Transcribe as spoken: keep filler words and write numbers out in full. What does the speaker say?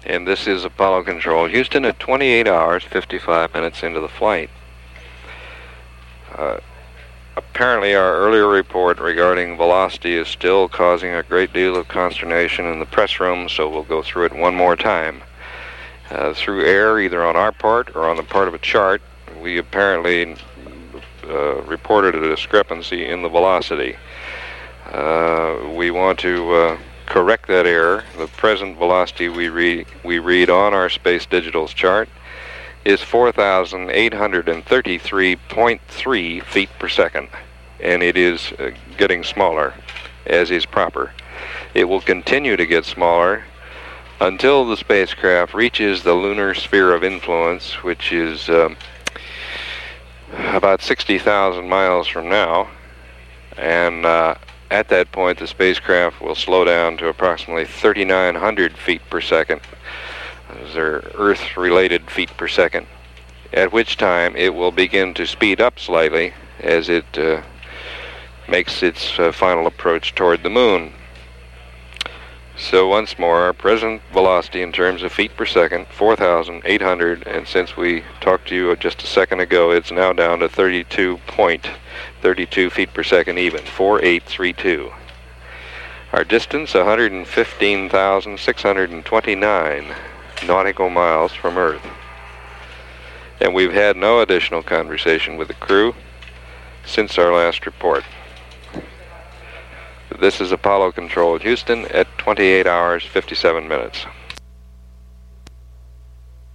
And this is Apollo Control Houston at twenty-eight hours, fifty-five minutes into the flight. Uh, apparently our earlier report regarding velocity is still causing a great deal of consternation in the press room, so we'll go through it one more time. Uh, through error, either on our part or on the part of a chart, we apparently uh, reported a discrepancy in the velocity. Uh, we want to uh, correct that error. The present velocity we read, we read on our Space Digitals chart is four thousand eight hundred thirty-three point three feet per second, and it is uh, getting smaller, as is proper. It will continue to get smaller until the spacecraft reaches the lunar sphere of influence, which is um, about sixty thousand miles from now, and uh, at that point the spacecraft will slow down to approximately thirty-nine hundred feet per second. Those are Earth-related feet per second, at which time it will begin to speed up slightly as it uh, makes its uh, final approach toward the moon. So once more, our present velocity in terms of feet per second, four thousand eight hundred, and since we talked to you just a second ago, it's now down to thirty-two point three two feet per second even, four thousand eight hundred thirty-two. Our distance, one hundred fifteen thousand six hundred twenty-nine nautical miles from Earth. And we've had no additional conversation with the crew since our last report. This is Apollo Control Houston at twenty-eight hours, fifty-seven minutes.